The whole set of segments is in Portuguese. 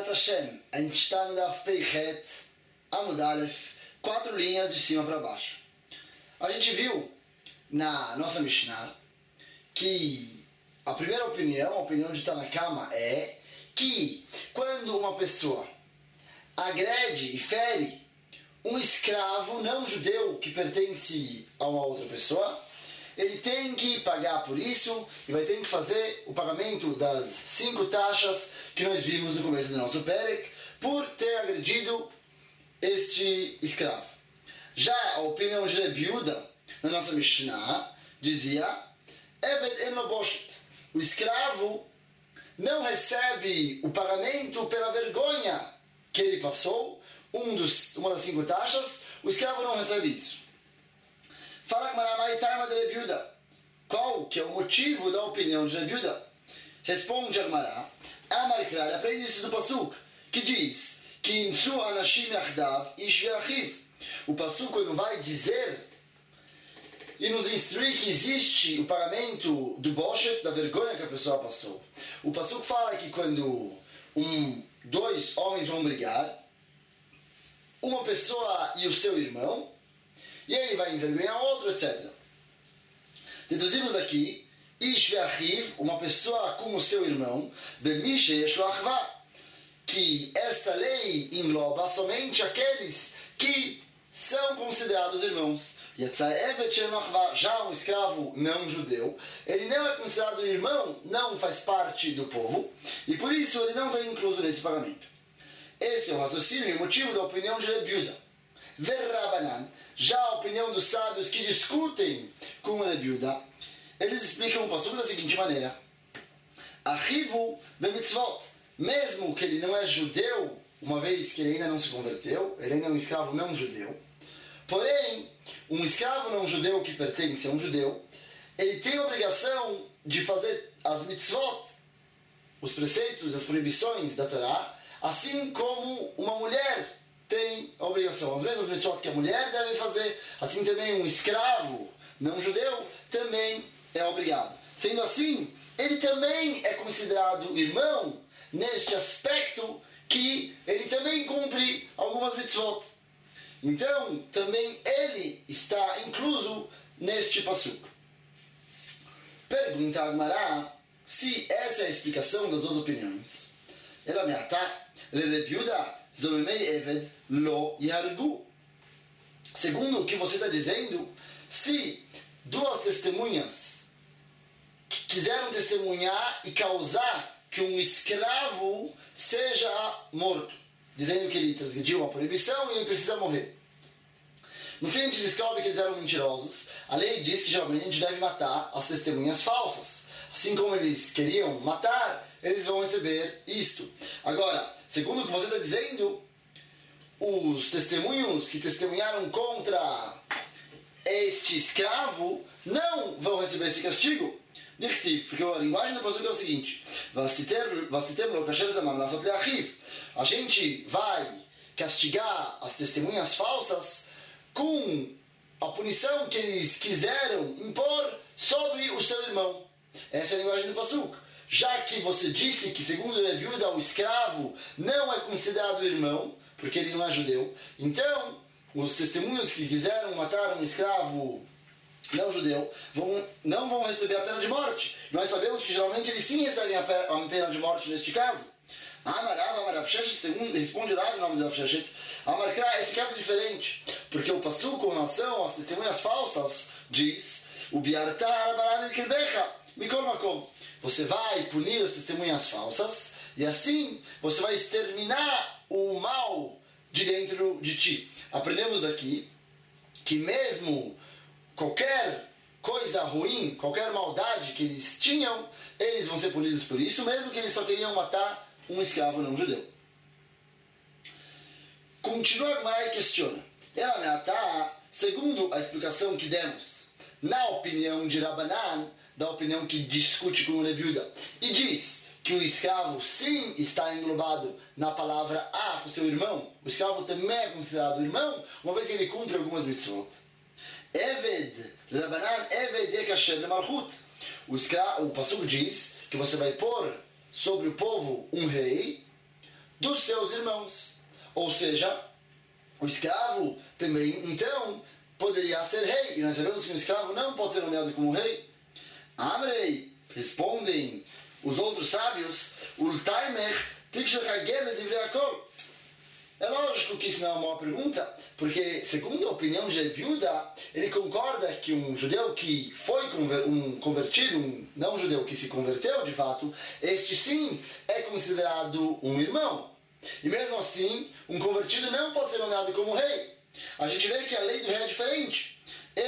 Hashem, a gente está no Daf Peichet, Amud Aleph, 4 linhas de cima para baixo. A gente viu na nossa Mishnah que a primeira opinião, a opinião de Tanakama, é que quando uma pessoa agrede e fere um escravo não judeu que pertence a uma outra pessoa, ele tem que pagar por isso e vai ter que fazer o pagamento das 5 taxas que nós vimos no começo do nosso Perek por ter agredido este escravo. Já a opinião de Rebi Yehuda, na nossa Mishnah, dizia: Eved en lo boshet. O escravo não recebe o pagamento pela vergonha que ele passou, uma das 5 taxas, o escravo não recebe isso. Fala Gmará de Rebi Yehuda. Qual que é o motivo da opinião de Rebi Yehuda? Responde a Gmará: Amarkra, aprende isso do Pasuk, que diz que Insu Anashim Yachdav Ish Ve'achiv. O Pasuk, quando vai dizer e nos instruir que existe o pagamento do boshet, da vergonha que a pessoa passou. O Pasuk fala que quando dois homens vão brigar, uma pessoa e o seu irmão, e ele vai envergonhar outro, etc. Deduzimos aqui, Ish ve'achiv, uma pessoa com o seu irmão, Bemish yesh lo achva, que esta lei engloba somente aqueles que são considerados irmãos. Já um escravo não judeu, ele não é considerado irmão, não faz parte do povo, e por isso ele não está incluso nesse pagamento. Esse é o raciocínio e o motivo da opinião de Rebi Yehuda. Verrabanan, já a opinião dos sábios que discutem com Rebi Yehuda, eles explicam o passuco da seguinte maneira: Achivu bemitzvot, mesmo que ele não é judeu, uma vez que ele ainda não se converteu, ele ainda é um escravo não judeu, porém, um escravo não judeu que pertence a um judeu, ele tem a obrigação de fazer as mitzvot, os preceitos, as proibições da Torá, assim como uma mulher tem a obrigação. As mesmas mitzvot que a mulher deve fazer, assim também um escravo não judeu também é obrigado. Sendo assim, ele também é considerado irmão neste aspecto que ele também cumpre algumas mitzvot. Então, também ele está incluso neste passuco. Pergunta a Gmará se essa é a explicação das duas opiniões. Ela me atá, Rebi Yehuda, Zomemei Eved lo yargu. Segundo o que você está dizendo, se duas testemunhas quiseram testemunhar e causar que um escravo seja morto, dizendo que ele transgrediu uma proibição e ele precisa morrer. No fim, a gente descobre que eles eram mentirosos. A lei diz que geralmente a gente deve matar as testemunhas falsas. Assim como eles queriam matar, eles vão receber isto. Agora, segundo o que você está dizendo, os testemunhos que testemunharam contra este escravo não vão receber esse castigo. Porque a linguagem do passuco é o seguinte: a gente vai castigar as testemunhas falsas com a punição que eles quiseram impor sobre o seu irmão. Essa é a linguagem do passuco. Já que você disse que, segundo Rebi Yehuda, o escravo não é considerado irmão, porque ele não é judeu, então os testemunhos que quiseram matar um escravo não judeu não vão receber a pena de morte. Nós sabemos que geralmente eles sim recebem a pena de morte neste caso. Segundo responde Rav em nome de Rav Sheshet, esse caso é diferente, porque o passuco com relação às testemunhas falsas diz: você vai punir as testemunhas falsas e assim você vai exterminar o mal de dentro de ti. Aprendemos daqui que mesmo qualquer coisa ruim, qualquer maldade que eles tinham, eles vão ser punidos por isso, mesmo que eles só queriam matar um escravo não judeu. Continua a Gmará e questiona. Ela me atá, segundo a explicação que demos, na opinião de Rabbanan, da opinião que discute com o Rebi Yehuda, e diz que o escravo sim está englobado na palavra o seu irmão, o escravo também é considerado irmão, uma vez que ele cumpre algumas mitzvot. Eved, Rabbanan, Eved Yekasher Lemalchut. O passuco diz que você vai pôr sobre o povo um rei dos seus irmãos. Ou seja, o escravo também, então, poderia ser rei. E nós sabemos que um escravo não pode ser nomeado como rei. Amrei, respondem os outros sábios, é lógico que isso não é uma boa pergunta, porque, segundo a opinião de Yehuda, ele concorda que um judeu que foi convertido, não um judeu que se converteu de fato, este sim é considerado um irmão. E mesmo assim, um convertido não pode ser nomeado como rei. A gente vê que a lei do rei é diferente.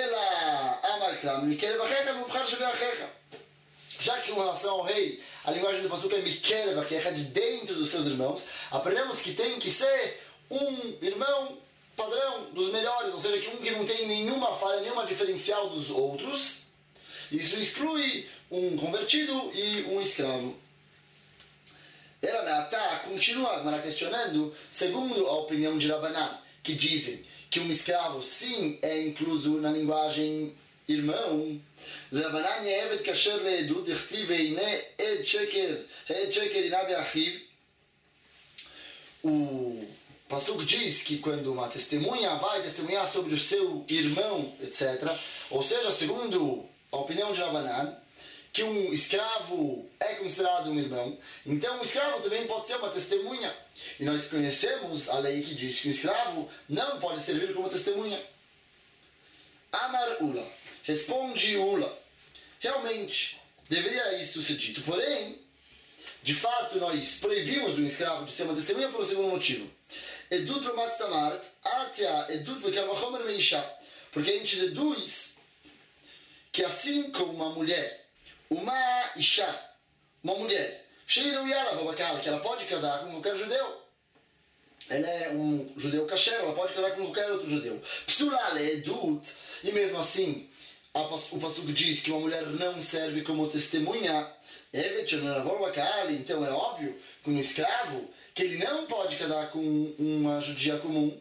Já que em relação ao rei, a linguagem do passuca é Mikerev Achecha, de dentro dos seus irmãos, aprendemos que tem que ser um irmão padrão dos melhores, ou seja, que um que não tem nenhuma falha, nenhuma diferencial dos outros. Isso exclui um convertido e um escravo. Ela Meatá continua questionando, segundo a opinião de Rabbanan, que dizem que um escravo sim é incluso na linguagem irmão. Rabbanan ye'eved kasher le'edut dichtiv ve'ineh ed sheker ina be'achiv. O Pasuk diz que quando uma testemunha vai testemunhar sobre o seu irmão, etc., ou seja, segundo a opinião de Rabbanan, que um escravo é considerado um irmão, então um escravo também pode ser uma testemunha. E nós conhecemos a lei que diz que o escravo não pode servir como testemunha. Amar Ula, responde Ula, realmente deveria isso ser dito, porém, de fato nós proibimos um escravo de ser uma testemunha por um segundo motivo. Edut Romat Tamart, Atia Edut Bekamachomer Meisha, porque a gente deduz que assim como uma mulher, uma Isha, uma mulher, que ela pode casar com qualquer judeu. Ela é um judeu kasher, ela pode casar com qualquer outro judeu. Psulale Edut, e mesmo assim, o Pasuk diz que uma mulher não serve como testemunha. Então é óbvio que um escravo, que ele não pode casar com uma judia comum.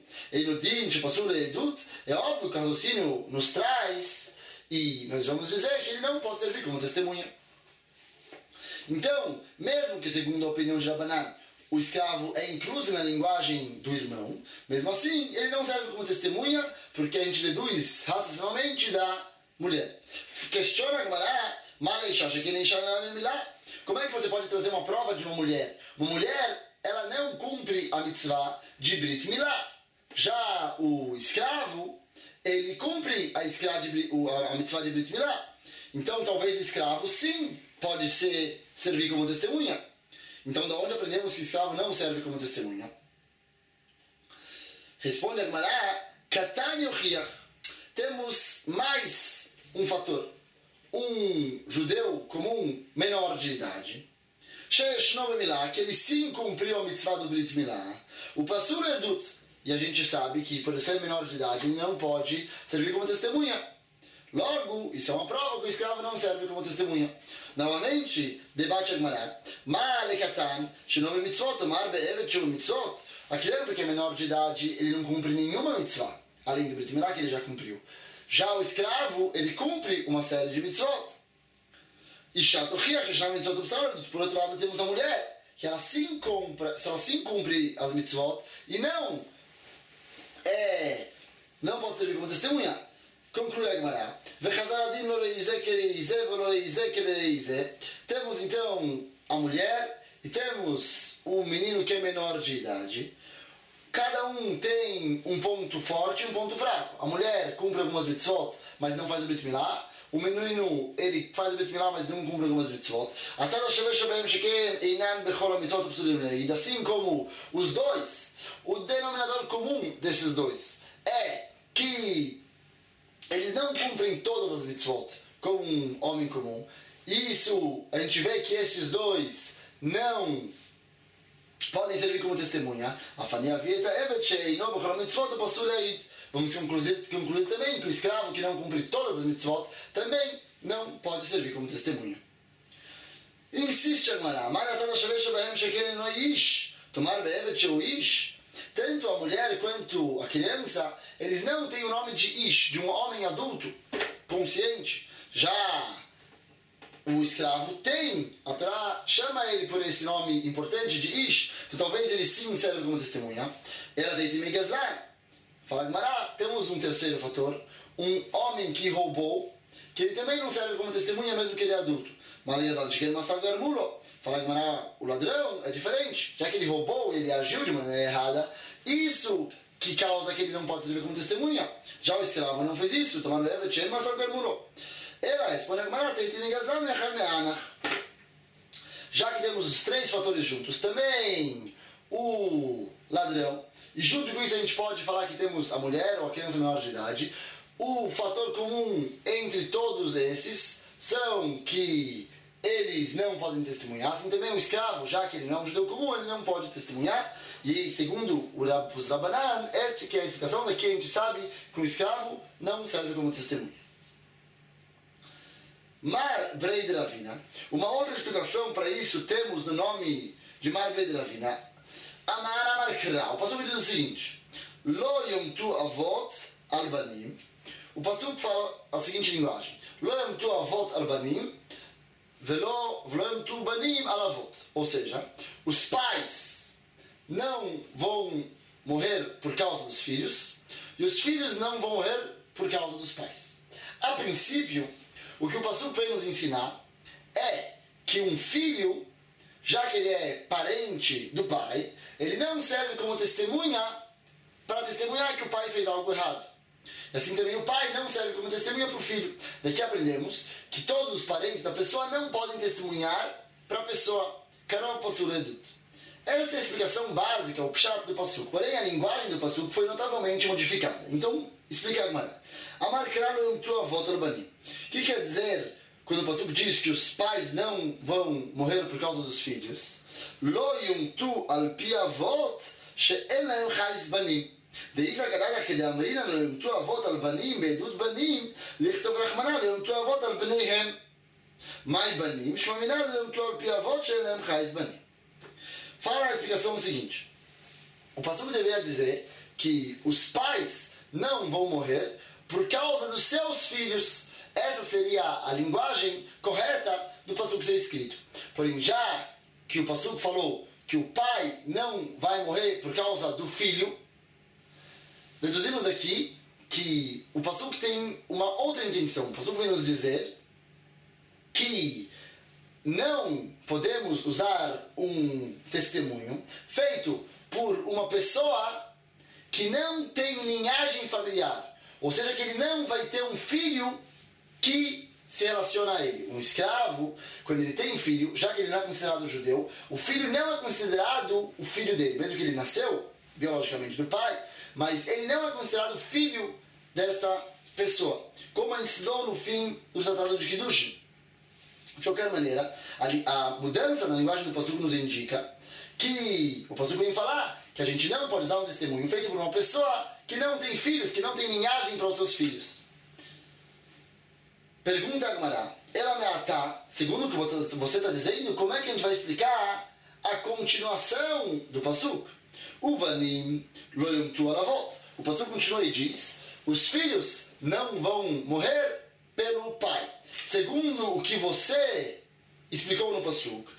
É óbvio que o raciocínio nos traz, e nós vamos dizer que ele não pode servir como testemunha. Então, mesmo que segundo a opinião de Rabbanan, o escravo é incluso na linguagem do irmão, mesmo assim, ele não serve como testemunha, porque a gente deduz racionalmente da mulher. Questiona a Gemara, como é que você pode trazer uma prova de uma mulher? Uma mulher, ela não cumpre a mitzvah de Brit Milá. Já o escravo, ele cumpre a mitzvah de Brit Milá. Então, talvez o escravo, sim, pode servir como testemunha. Então, da onde aprendemos que o escravo não serve como testemunha? Responde a Gemara, Katan Yochiach. Temos mais um fator. Um judeu comum, menor de idade, que ele sim cumpriu a mitzvah do Brit Milá. O Pasur Edut, e a gente sabe que por ser menor de idade ele não pode servir como testemunha. Logo, isso é uma prova que o escravo não serve como testemunha. Novamente, debate a Gemara. A criança que é menor de idade, ele não cumpre nenhuma mitzvah, além do Brit Milá que ele já cumpriu. Já o escravo, ele cumpre uma série de mitzvot. E por outro lado, temos a mulher, que ela sim cumpre as mitzvot e não pode servir como testemunha. Conclui a Gemara. Temos então a mulher e temos o menino que é menor de idade. Cada um tem um ponto forte e um ponto fraco. A mulher cumpre algumas mitzvot, mas não faz o Brit Milá. O menino, ele faz o Brit Milá, mas não cumpre algumas mitzvot. E assim como os dois, o denominador comum desses dois é que eles não cumprem todas as mitzvot como um homem comum. E isso, a gente vê que esses dois não podem servir como testemunha. Vamos concluir também que o escravo que não cumpre todas as mitzvot também não pode servir como testemunha. Insiste a Gemara. Tanto a mulher quanto a criança, eles não têm o nome de Ish, de um homem adulto, consciente. Já o escravo tem, a Torá chama ele por esse nome importante de Ish, então talvez ele sim serve como testemunha. Era deite Megazlan. Fala Gemara, temos um terceiro fator, um homem que roubou, que ele também não serve como testemunha mesmo que ele é adulto. Fala Gemara, o ladrão é diferente, já que ele roubou, ele agiu de maneira errada, isso que causa que ele não pode servir como testemunha. Já o escravo não fez isso, já que temos os três fatores juntos, também o ladrão, e junto com isso a gente pode falar que temos a mulher ou a criança menor de idade, o fator comum entre todos esses são que eles não podem testemunhar, assim também o escravo, já que ele não é um judeu comum, ele não pode testemunhar, e segundo os Rabanan, esta que é a explicação, daqui a gente sabe que o escravo não serve como testemunha. Mar Brei de Ravina, uma outra explicação para isso temos no nome de Mar Brei de Ravina, Amar Amar Kra, o passuco diz o seguinte, Lo Yomtu Avot Albanim, o passuco fala a seguinte linguagem, Lo Yomtu Avot Albanim, Velo Yomtu Banim Alavot, ou seja, os pais não vão morrer por causa dos filhos, e os filhos não vão morrer por causa dos pais. A princípio, o que o passuco vem nos ensinar é que um filho, já que ele é parente do pai, ele não serve como testemunha para testemunhar que o pai fez algo errado. E assim também o pai não serve como testemunha para o filho. Daqui aprendemos que todos os parentes da pessoa não podem testemunhar para a pessoa. Karov Pasul Edut. Essa é a explicação básica, o pshat do passuco. Porém, a linguagem do passuco foi notavelmente modificada. Então, explica a Gemara. Amar Kra Lo Yomtu Avot Albanim. O que quer dizer quando o passuco diz que os pais não vão morrer por causa dos filhos? Lo Yomtu Al Pi Avot She'en Lahem Chayis Banim. דאיזה גדליה כדאמרינן לא יומתו אבות על בנים בעדות בנים לכתוב רחמנא לא יומתו אבות על בניהם. מהי בנים? שממינא לא יומתו על פי אבות שאין להם חייס בנים. Fala a explicação seguinte. O passuco deveria dizer que os pais não vão morrer por causa dos seus filhos. Essa seria a linguagem correta do passuco ser escrito. Porém, já que o passuco falou que o pai não vai morrer por causa do filho, deduzimos aqui que o passuco tem uma outra intenção. O passuco vem nos dizer que não podemos usar um testemunho feito por uma pessoa que não tem linhagem familiar. Ou seja, que ele não vai ter um filho que se relaciona a ele. Um escravo, quando ele tem um filho, já que ele não é considerado judeu, o filho não é considerado o filho dele, mesmo que ele nasceu biologicamente do pai, mas ele não é considerado filho desta pessoa. Como a gente estudou no fim do Tratado de Kiddushin. De qualquer maneira, a mudança na linguagem do passuco nos indica que o passuco vem falar que a gente não pode usar um testemunho feito por uma pessoa que não tem filhos, que não tem linhagem para os seus filhos. Pergunta a Gemara, ela me ata, segundo o que você está dizendo, como é que a gente vai explicar a continuação do passuco? Uvanim lo yomtu alavot. O passuco continua e diz, os filhos não vão morrer pelo pai. Segundo o que você explicou no passuco,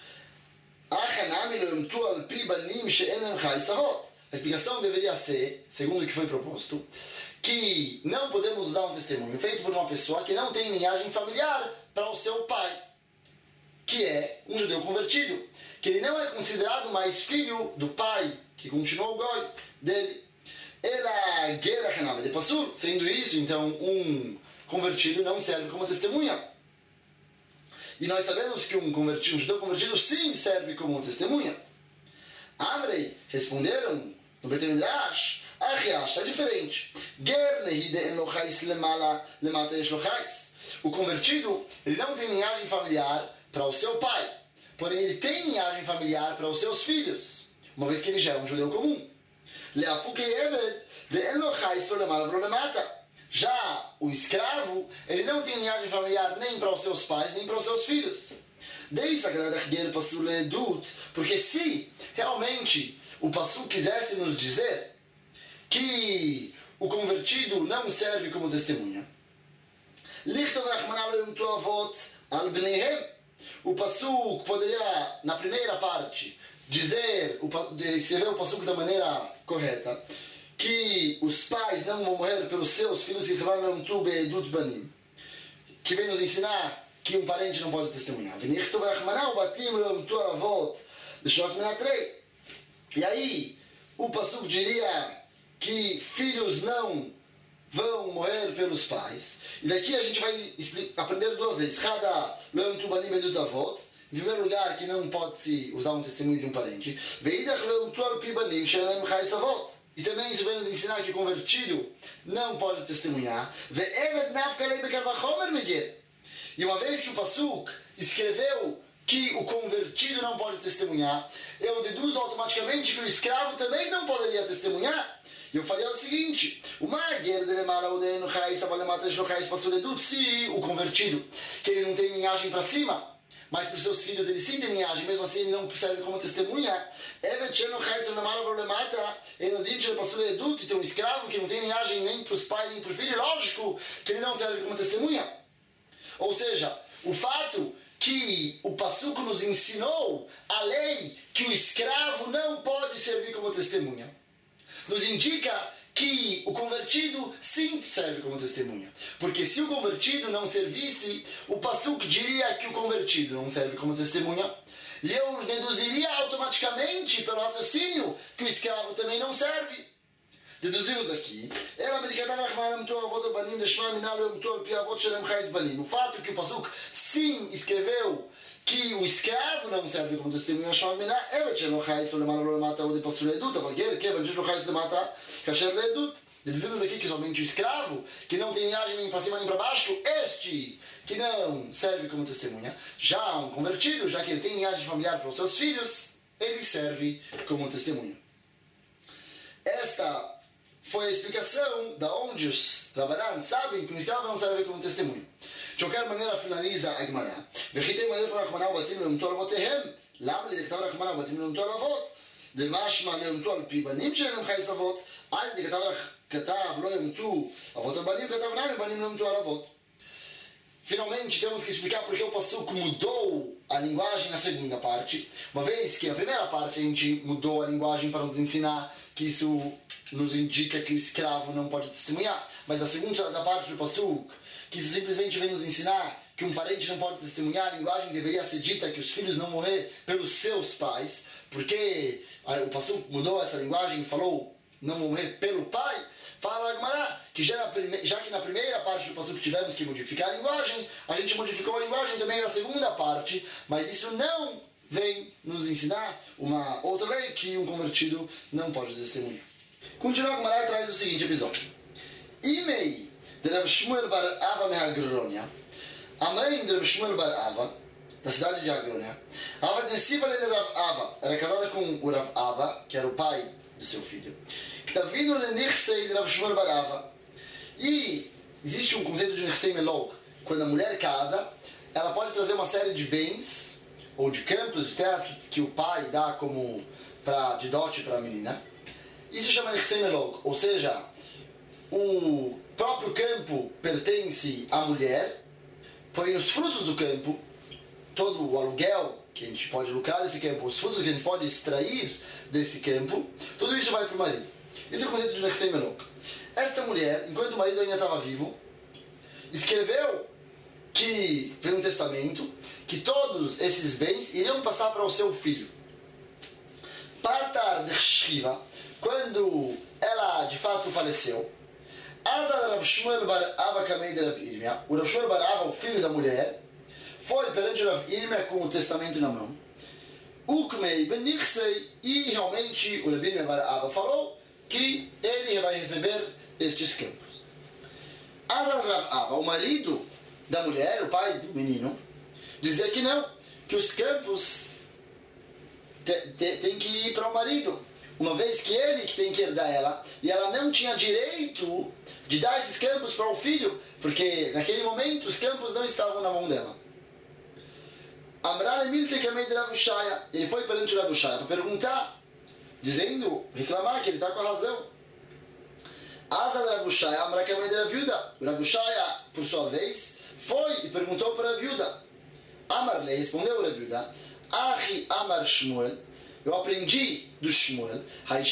a explicação deveria ser, segundo o que foi proposto, que não podemos usar um testemunho feito por uma pessoa que não tem linhagem familiar para o seu pai, que é um judeu convertido, que ele não é considerado mais filho do pai, que continuou o goi dele. Ela guerra de passur, sendo isso, então, um convertido não serve como testemunha. E nós sabemos que um judeu convertido sim serve como testemunha. Amrei, responderam no Bet Midrash, está diferente. O convertido, ele não tem linhagem familiar para o seu pai, porém ele tem linhagem familiar para os seus filhos, uma vez que ele já é um judeu comum. Já o escravo, ele não tem linhagem familiar nem para os seus pais, nem para os seus filhos. Porque se realmente o passuco quisesse nos dizer que o convertido não serve como testemunha, o Passuk poderia, na primeira parte, escrever o Passuk da maneira correta, que os pais não vão morrer pelos seus filhos, que vem nos ensinar que um parente não pode testemunhar. E aí, o Passuk diria que filhos não vão morrer pelos pais. E daqui a gente vai aprender duas leis. Em primeiro lugar, que não pode-se usar um testemunho de um parente. E também isso vai nos ensinar que o convertido não pode testemunhar. E uma vez que o Passuk escreveu que o convertido não pode testemunhar, eu deduzo automaticamente que o escravo também não poderia testemunhar. E eu faria o seguinte: se o convertido, que ele não tem linhagem para cima, mas para os seus filhos ele sim tem linhagem, mesmo assim ele não serve como testemunha. E tem um escravo que não tem linhagem nem para os pais nem para o filho, lógico que ele não serve como testemunha. Ou seja, o fato que o Passuk nos ensinou a lei que o escravo não pode servir como testemunha, nos indica que o convertido sim serve como testemunha. Porque se o convertido não servisse, o Passuk diria que o convertido não serve como testemunha, e eu deduziria automaticamente, pelo raciocínio, que o escravo também não serve. Deduzimos daqui, o fato que o Passuk sim escreveu que o escravo não serve como testemunha, deduzimos aqui que somente o escravo, que não tem linhagem nem para cima nem para baixo, este que não serve como testemunha. Já um convertido, já que ele tem linhagem familiar para os seus filhos, ele serve como testemunha. Esta foi a explicação da onde os Rabbanan sabem que o escravo não serve como testemunho. De qualquer maneira, finaliza a Gemara. Finalmente temos que explicar porque o Passuk mudou a linguagem na segunda parte. Uma vez que na primeira parte a gente mudou a linguagem para nos ensinar que isso nos indica que o escravo não pode testemunhar. Mas na segunda parte do Passuk, que isso simplesmente vem nos ensinar que um parente não pode testemunhar, a linguagem deveria ser dita que os filhos não morrer pelos seus pais, porque o Passuk mudou essa linguagem e falou não morrer pelo pai. Fala a Gemara que já que na primeira parte do Passuk tivemos que modificar a linguagem, a gente modificou a linguagem também na segunda parte, mas isso não vem nos ensinar uma outra lei que um convertido não pode testemunhar. Continua a Gemara e traz o seguinte episódio. Imei de Rav Shmuel bar Ava meHagronia, a mãe de Rav Shmuel bar Ava, da cidade de Hagronia, Ava Nesiva de Rav Ava, era casada com o Rav Ava, que era o pai do seu filho, que está vindo no Nirsei de Rav Shmuel bar Ava. E existe um conceito de Nirsei Melog. Quando a mulher casa, ela pode trazer uma série de bens, ou de campos, de terras que o pai dá como de dote para a menina. Isso se chama Nirsei Melog, ou seja, o próprio campo pertence à mulher, porém os frutos do campo, todo o aluguel que a gente pode lucrar desse campo, os frutos que a gente pode extrair desse campo, tudo isso vai para o marido. Esse é o conceito de Nirsei Melog. Esta mulher, enquanto o marido ainda estava vivo, escreveu que, fez um testamento, que todos esses bens iriam passar para o seu filho. Partar de Shiva, quando ela de fato faleceu, o Rav Shmuel bar Ava, o filho da mulher, foi perante o Rav Irmia com o testamento na mão. Ukmei ben Nirsei, e realmente o Rav Irmia bar Ava falou que ele vai receber estes campos. Rav Ava, o marido da mulher, o pai do menino, dizia que não, que os campos tem que ir para o marido, uma vez que ele que tem que herdar ela, e ela não tinha direito de dar esses campos para o filho, porque naquele momento os campos não estavam na mão dela. Ele foi perante o Rav Ushaya para perguntar, reclamar que ele está com a razão. O Rav Ushaya, por sua vez, foi e perguntou para a viúva. Amar le, respondeu Rabi Yehuda, Achi Amar Shmuel, eu aprendi do Shmuel,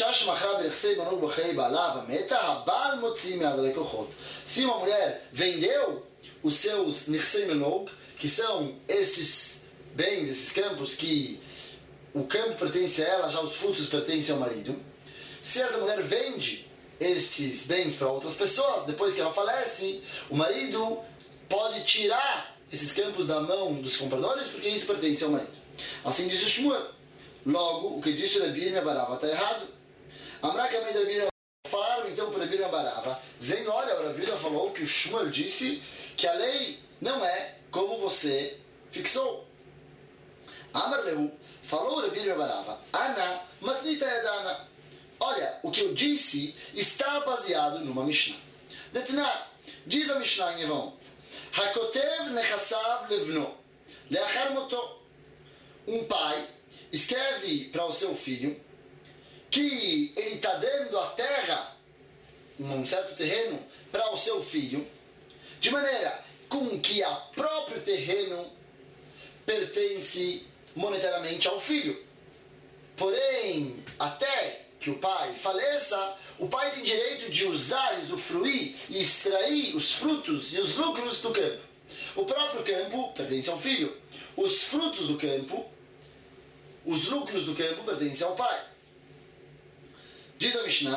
se uma mulher vendeu os seus Nechsei Menog, que são estes bens, esses campos que o campo pertence a ela, já os frutos pertencem ao marido, se essa mulher vende estes bens para outras pessoas, depois que ela falece, o marido pode tirar esses campos da mão dos compradores, porque isso pertence ao marido. Assim disse o Shmuel. Logo, o que disse o Rabi Yirmiyah Barava está errado. Amrakamei da Rabi Yirmiyah falaram então para o Rabi Yirmiyah Barava, dizendo, olha, o Rabi Yirmiyah falou que o Shmuel disse que a lei não é como você fixou. Amar Lehu, falou o Rabi Yirmiyah Barava, Ana, matnita yadana. Olha, o que eu disse está baseado numa Mishnah. Detna, diz a Mishnah em Evamot, Hakotev nechassav levno, leachar moto. Um pai escreve para o seu filho que ele está dando a terra, um certo terreno, para o seu filho, de maneira com que o próprio terreno pertence monetariamente ao filho. Porém, até que o pai faleça, o pai tem direito de usar, usufruir e extrair os frutos e os lucros do campo. O próprio campo pertence ao filho. Os frutos do campo, os lucros do campo pertencem ao pai. Diz a Mishnah,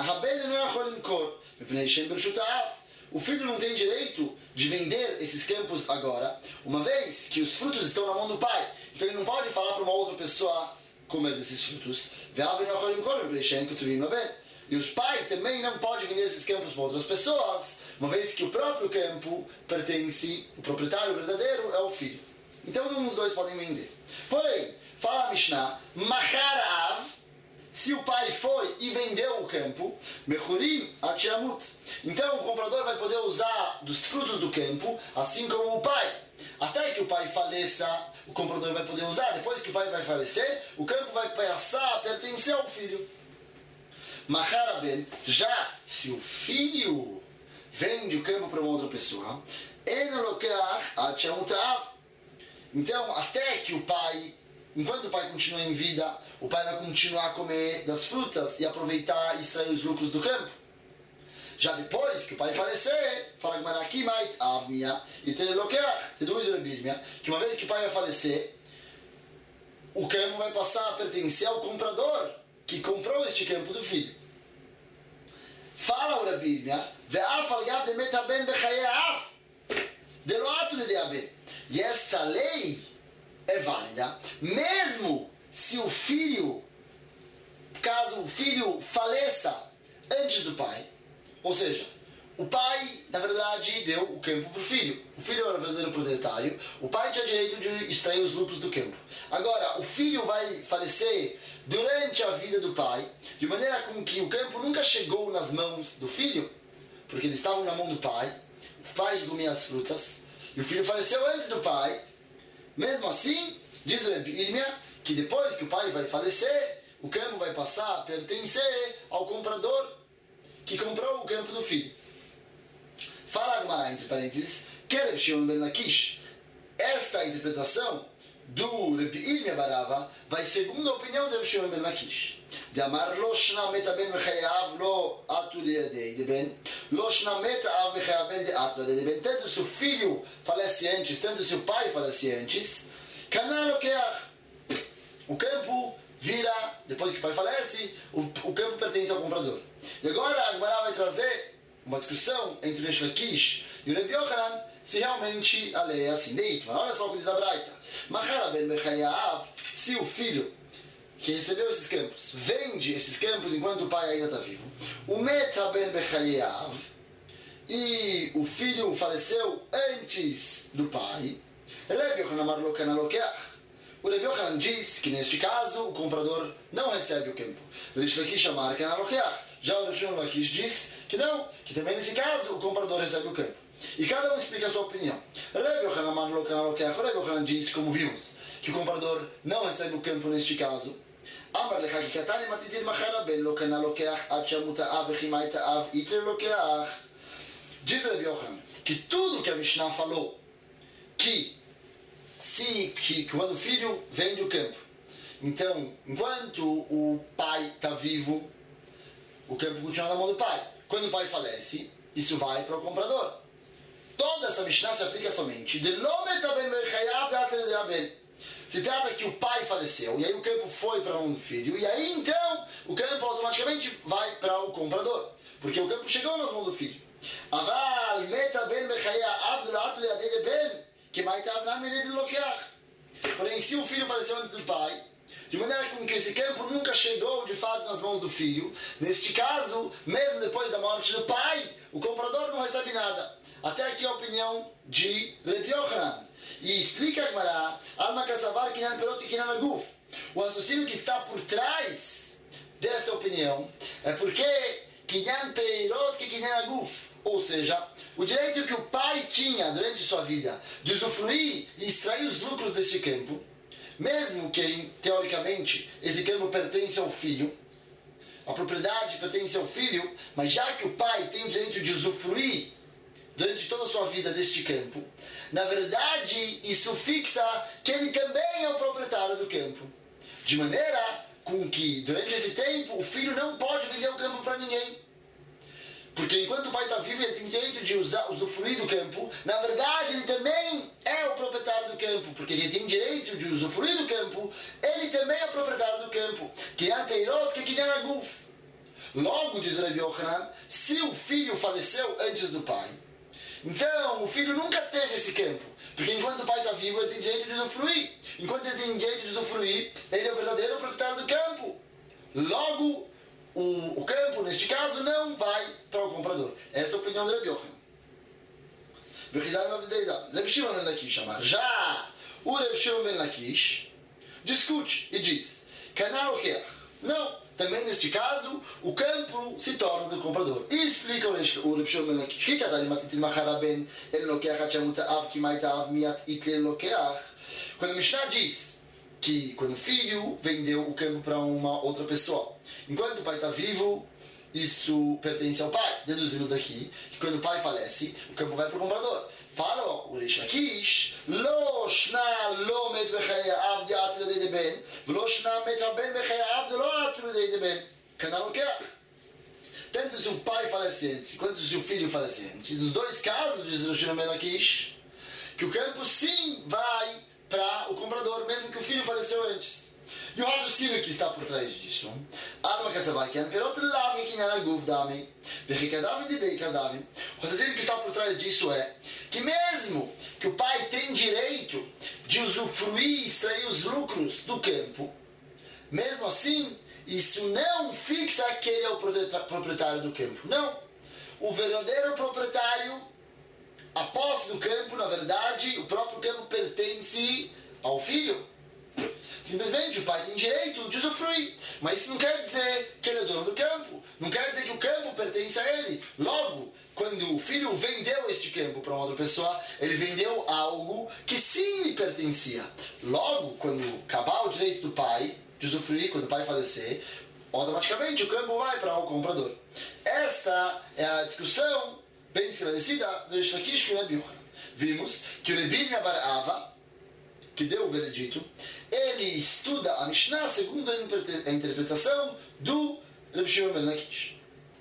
o filho não tem direito de vender esses campos agora, uma vez que os frutos estão na mão do pai. Então ele não pode falar para uma outra pessoa comer desses frutos. E os pais também não podem vender esses campos para outras pessoas, uma vez que o próprio campo pertence, o proprietário verdadeiro é o filho. Então nenhum dos dois podem vender. Porém, fala a Mishnah, Macharav, se o pai foi e vendeu o campo, Mechurim Atiamut. Então o comprador vai poder usar dos frutos do campo, assim como o pai. Até que o pai faleça, o comprador vai poder usar. Depois que o pai vai falecer, o campo vai passar a pertencer ao filho. Macharaben, já se o filho vende o campo para uma outra pessoa, então até que o pai, enquanto o pai continua em vida, o pai vai continuar a comer das frutas e aproveitar e extrair os lucros do campo. Já depois que o pai falecer, fala que uma vez que o pai vai falecer, o campo vai passar a pertencer ao comprador que comprou este campo do filho. Fala o Rabi Yirmiyah, e esta lei é válida mesmo se o filho, caso o filho faleça antes do pai. Ou seja, o pai, na verdade, deu o campo para o filho. O filho era o verdadeiro proprietário. O pai tinha direito de extrair os lucros do campo. Agora, o filho vai falecer durante a vida do pai, de maneira com que o campo nunca chegou nas mãos do filho, porque eles estavam na mão do pai. O pai comia as frutas. E o filho faleceu antes do pai. Mesmo assim, diz o Rabi Yirmiyah, que depois que o pai vai falecer, o campo vai passar a pertencer ao comprador que comprou o campo do filho. Fala Agmará, entre parênteses, Kerev Shimon ben Lakish. Esta interpretação do Rabi Yirmiyah Barava vai segundo a opinião de Rabi Shimon ben Lakish. De amar lo shna meta ben mechayav lo atu liadei de ben lo shna meta av mechayav ben de atu de ben. Tanto se o filho falece antes, tanto se o pai falece antes, canal o campo vira, depois que o pai falece, o campo pertence ao comprador. E agora a Agmará vai trazer uma discussão entre o Resh Lakish e o Rabi Yochanan, se realmente a lei é assim. Deitman, olha só o que diz a Braita. Machara ben mechayav, se o filho que recebeu esses campos vende esses campos enquanto o pai ainda está vivo, o meta ben mechayav, e o filho faleceu antes do pai, Rabi Yochanan amar lo kana lokeach. O Rabi Yochanan diz que neste caso o comprador não recebe o campo. O Resh Lakish amar kana lokeach. Já o Resh Lakish diz que não, que também nesse caso o comprador recebe o campo. E cada um explica a sua opinião. Rabi Yochanan amar lo kana lokeach. O Rabi Yochanan diz, como vimos, que o comprador não recebe o campo neste caso. Amar lecha ki katani matitir machara ben lo kana lokeach ad shamuta av echimaita av itre lokeach. Diz Rabi Yochanan que tudo que a Mishnah falou que que quando o filho vende o campo, então, enquanto o pai está vivo, o campo continua na mão do pai. Quando o pai falece, isso vai para o comprador. Toda essa Mishnah se aplica somente de se trata que o pai faleceu, e aí o campo foi para a mão do filho, e aí então o campo automaticamente vai para o comprador, porque o campo chegou nas mãos do filho. Porém, se o filho faleceu antes do pai, de maneira com que esse campo nunca chegou de fato nas mãos do filho, neste caso, mesmo depois da morte do pai, o comprador não recebe nada. Até aqui a opinião de Reb Yochanan. E explica a Gemara, Alma Kassavar Kinan Perot e Kinan Aguf. O raciocínio que está por trás desta opinião é porque Kinan Perot e Kinan Aguf, ou seja, o direito que o pai tinha durante sua vida de usufruir e extrair os lucros deste campo, mesmo que, teoricamente, esse campo pertence ao filho, a propriedade pertence ao filho, mas já que o pai tem o direito de usufruir durante toda a sua vida deste campo, na verdade, isso fixa que ele também é o proprietário do campo. De maneira com que, durante esse tempo, o filho não pode vender o campo para ninguém. Porque enquanto o pai está vivo, ele tem direito de usufruir do campo. Na verdade, ele também é o proprietário do campo. Porque ele tem direito de usufruir do campo, ele também é o proprietário do campo. Kinan Peirot que Kinan Aguf. Logo, diz Reb Yochanan, se o filho faleceu antes do pai, então o filho nunca teve esse campo. Porque enquanto o pai está vivo, ele tem direito de usufruir. Enquanto ele tem direito de usufruir, ele é o verdadeiro proprietário do campo. Logo, o campo, neste caso, não vai para o comprador. Esta é a opinião de Reb Yochanan. Reb Shimon ben Lakish amar. Já o Reb Shimon ben Lakish discute e diz: Canal Okeach. Não, também neste caso, o campo se torna do comprador. E explica o Reb Shimon ben Lakish. Que cada limatit macharaben el lokeach atchamutaav kimaitaav miat itle lokeach. Quando a Mishnah diz que quando o filho vendeu o campo para uma outra pessoa, enquanto o pai está vivo, isso pertence ao pai. Deduzimos daqui que quando o pai falece, o campo vai para o comprador. Fala o Reish Lakish, lo shna lo met bechaya av de atu de ben, lo shna met ben bechaya av de lo atu de ben. Canal o que? Tanto se o pai falecente quanto se o filho falecente, nos dois casos, diz o Reish Lakish, que o campo sim vai para o comprador, mesmo que o filho faleceu antes. E o raciocínio que está por trás disso, o raciocínio que está por trás disso é que mesmo que o pai tem direito de usufruir e extrair os lucros do campo, mesmo assim, isso não fixa que ele é o proprietário do campo. Não. O verdadeiro proprietário, a posse do campo, na verdade, o próprio campo pertence ao filho. Simplesmente o pai tem direito de usufruir, mas isso não quer dizer que ele é dono do campo, não quer dizer que o campo pertence a ele. Logo, quando o filho vendeu este campo para uma outra pessoa, ele vendeu algo que sim lhe pertencia. Logo, quando acabar o direito do pai de usufruir, quando o pai falecer, automaticamente o campo vai para o comprador. Esta é a discussão bem esclarecida do Reish Lakish com Reb Yochanan. Vimos que o Rebbi Bar Ava, que deu o veredito, ele estuda a Mishnah segundo a interpretação do Reb Shimon ben Lakish.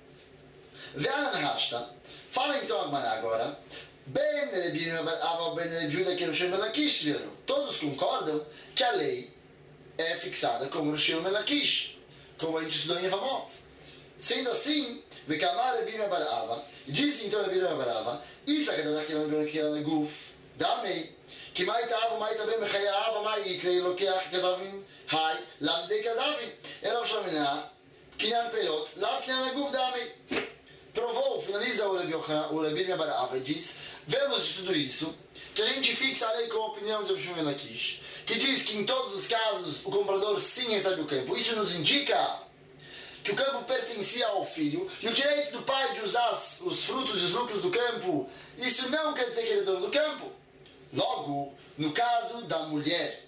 Ve'anan hashta. Fala então a Gemara agora. Ben Rebbi Bar Ava, ben Reb Yehuda, que Reb Shimon ben Lakish viram. Todos concordam que a lei é fixada como Reb Shimon ben Lakish, como a gente estudou em Yevamot. Sendo assim, Ve'kamar Rebbi Bar Ava. Disse então Rebbi Bar Ava: Isa kedadak kiran guf damei. כי מה יתאהב ומה יתאבן מחייו ומה יקרה לוקח כזבים היי לאו די כזבים אלא בשלמנה קניין פירות לאו קניין הגוף דמי. Provou, finaliza o Rebbi Bar Ava e diz: vemos de tudo isso que a gente fixa a lei com a opinião de Reb Shimon ben Lakish, que diz que em todos os casos o comprador sim recebe o campo. Isso nos indica que o campo pertencia ao filho, e o direito do pai de usar os frutos e os lucros do campo, isso não quer dizer que ele é dono do campo. Logo, no caso da mulher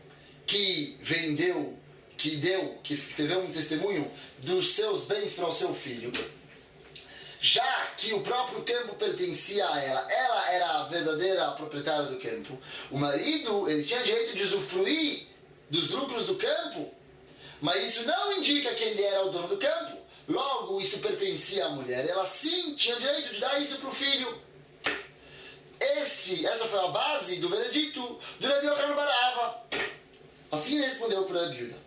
que vendeu, que escreveu um testemunho dos seus bens para o seu filho, já que o próprio campo pertencia a ela era a verdadeira proprietária do campo, o marido ele tinha direito de usufruir dos lucros do campo, mas isso não indica que ele era o dono do campo, logo isso pertencia à mulher, ela sim tinha direito de dar isso para o filho. Essa foi a base do veredito do Rabi Yochanan bar Ahava. Assim ele respondeu para Rabi Yehuda.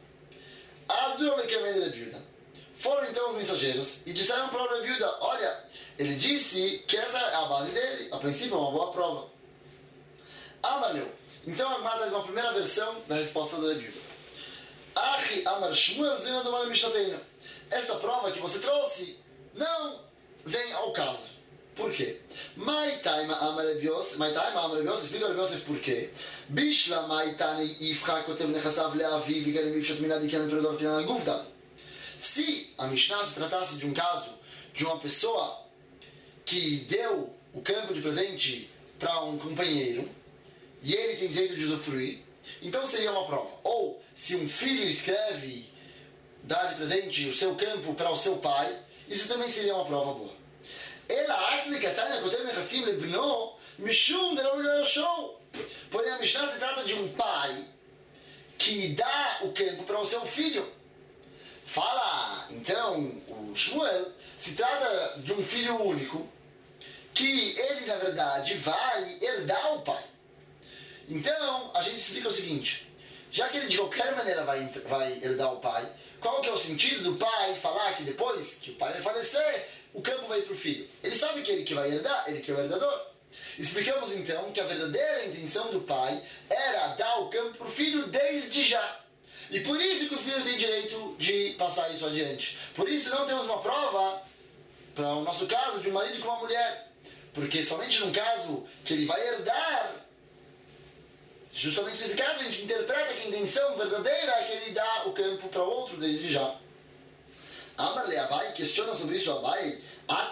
Foram então os mensageiros e disseram para o Rabi Yehuda, olha, ele disse que essa é a base dele, a princípio é uma boa prova. Amareu. Então a Gemara traz uma primeira versão da resposta do Rabi Yehuda. Achi Amar Shmuel Zina do Mishnatena. Esta prova que você trouxe não vem ao caso. Por quê? Maitaima Amar Rabi Yosef, explica Rabi Yosef por quê. Bishla Maitani Ifcha Kotev Nechasav Leavi Vigarim Ifshat Minad Ikan Perodor Kinan Guvda. Se a Mishnah se tratasse de um caso de uma pessoa que deu o campo de presente para um companheiro e ele tem direito de usufruir, então seria uma prova. Ou se um filho escreve, dá de presente o seu campo para o seu pai, isso também seria uma prova boa. Ela acha que a Tânia Kotev Nechassim Lebno Mishum Derolho Show. Porém, a Mishnah se trata de um pai que dá o campo para o seu filho. Fala, então, o Shmuel se trata de um filho único que ele, na verdade, vai herdar o pai. Então, a gente explica o seguinte, já que ele de qualquer maneira vai herdar o pai, qual que é o sentido do pai falar que depois que o pai vai falecer, o campo vai para o filho? Ele sabe que ele que vai herdar, ele que é o herdador. Explicamos então que a verdadeira intenção do pai era dar o campo para o filho desde já. E por isso que o filho tem direito de passar isso adiante. Por isso não temos uma prova, para o nosso caso, de um marido com uma mulher. Porque somente num caso que ele vai herdar, justamente nesse caso a gente interpreta que a intenção verdadeira é que ele dá o campo para o outro desde já. Amar-lhe Abai questiona sobre isso Abai.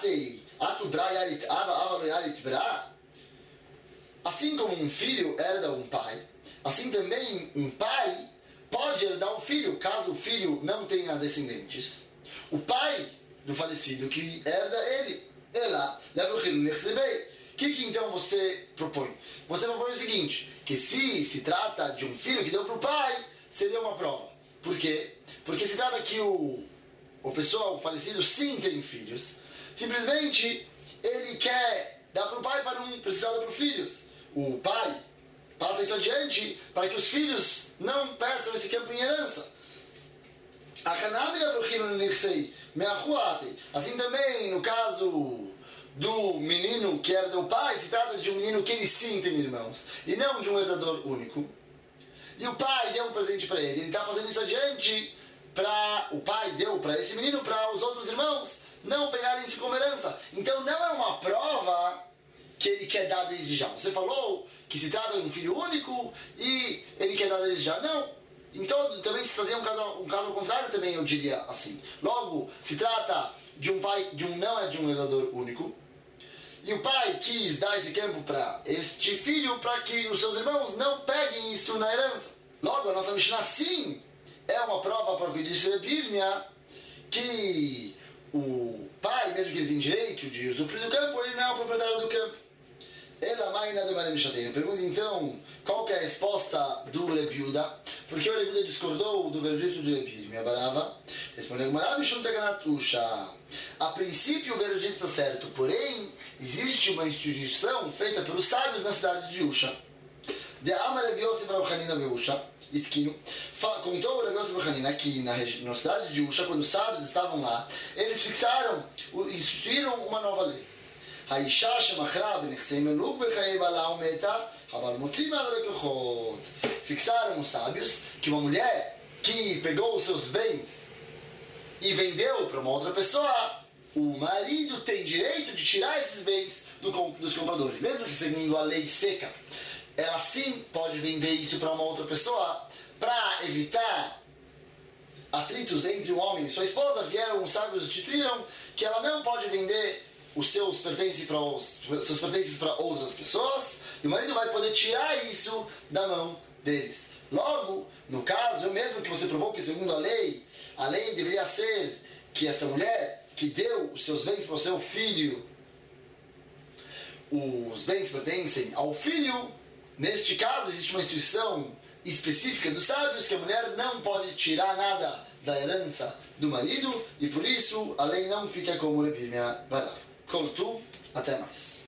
Assim como um filho herda um pai, assim também um pai pode herdar um filho, caso o filho não tenha descendentes. O pai do falecido que herda ele. O que então você propõe? Você propõe o seguinte, que se trata de um filho que deu para o pai, seria uma prova. Por quê? Porque se trata que o pessoal falecido sim tem filhos. Simplesmente ele quer dar para o pai para não precisar dar para os filhos. O pai passa isso adiante para que os filhos não peçam esse campo em herança. Assim também no caso do menino que herda o pai, se trata de um menino que ele sim tem irmãos e não de um herdador único. E o pai deu um presente para ele está fazendo isso adiante para o pai deu para esse menino, para os outros irmãos não pegarem isso como herança. Então não é uma prova que ele quer dar desde já. Você falou que se trata de um filho único e ele quer dar desde já. Não. Então também se trata de um caso ao contrário, também eu diria assim. Logo, se trata de um pai, não é de um herdador único. E o pai quis dar esse campo para este filho para que os seus irmãos não peguem isso na herança. Logo, a nossa Mishnah sim é uma prova para o que disse Rebirmia, que o pai, mesmo que ele tenha direito de usufruir do campo, ele não é o proprietário do campo. Ela mãe nada mais me pergunta então qual que é a resposta do Rabi Yehuda, porque o Rabi Yehuda discordou do veredito de Rebirmia Barava. Respondeu a princípio o veredito está certo, porém existe uma instituição feita pelos sábios na cidade de Yusha. De Amar Rabi Yosef Rav Hanina Beusha contou o Rabi Yosef Rav Hanina que na cidade de Yusha, quando os sábios estavam lá, eles instituíram uma nova lei. Fixaram os sábios que uma mulher que pegou os seus bens e vendeu para uma outra pessoa, o marido tem direito de tirar esses bens dos compradores, mesmo que segundo a lei seca. Ela sim pode vender isso para uma outra pessoa para evitar atritos entre o homem e sua esposa. Vieram os sábios e instituíram que ela não pode vender os seus pertences para outras pessoas e o marido vai poder tirar isso da mão deles. Logo, no caso, mesmo que você provou que segundo a lei deveria ser que essa mulher que deu os seus bens para o seu filho, os bens pertencem ao filho. Neste caso, existe uma instituição específica dos sábios que a mulher não pode tirar nada da herança do marido, e por isso a lei não fica como Rebbe Meir Barav. Kol Tuv, até mais.